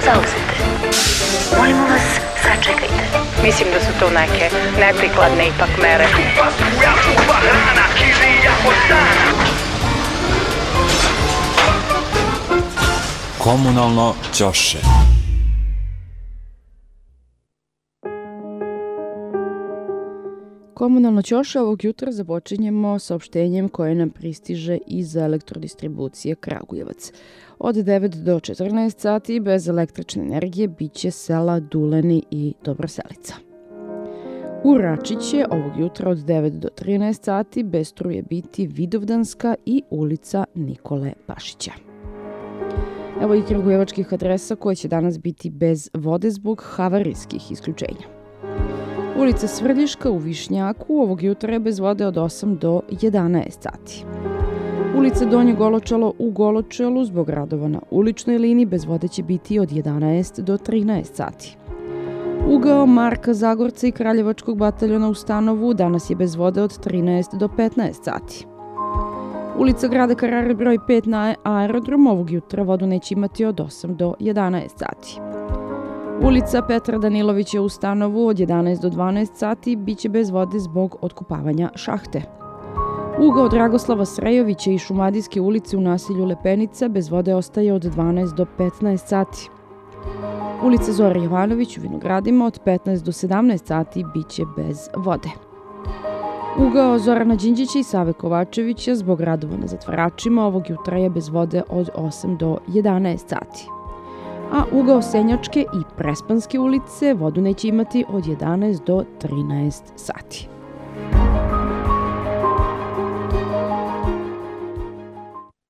zauzete. Molimo vas, sačekajte. Mislim da su to neke neprikladne ipak mere. Komunalno ćoše. Komunalno ćoše ovog jutra započinjemo saopštenjem koje nam pristiže iz elektrodistribucije Kragujevac. Od 9 do 14 sati bez električne energije biće sela Duleni i Dobroselica. U Rači će ovog jutra od 9 do 13 sati bez struje biti Vidovdanska i ulica Nikole Pašića. Evo i kragujevačkih adresa koje će danas biti bez vode zbog havarijskih isključenja. Ulica Svrljiška u Višnjaku ovog jutra je bez vode od 8 do 11 sati. Ulica Donje Goločalo u Goločelu zbog radova na uličnoj liniji bez vode će biti od 11 do 13 sati. Ugao Marka Zagorca i Kraljevačkog bataljona u Stanovu danas je bez vode od 13 do 15 sati. Ulica Grada Karare broj 5 na aerodromu ovog jutra vodu neće imati od 8 do 11 sati. Ulica Petra Danilovića u Stanovu od 11 do 12 sati biće bez vode zbog otkopavanja šahte. Ugao Dragoslava Srejovića i Šumadijske ulice u naselju Lepenica bez vode ostaje od 12 do 15 sati. Ulica Zore Jovanović u Vinogradima od 15 do 17 sati biće bez vode. Ugao Zorana Đinđića i Save Kovačevića zbog radova na zatvaračima ovog jutra je bez vode od 8 do 11 sati. A ugao Senjačke i Prespanske ulice vodu neće imati od 11 do 13 sati.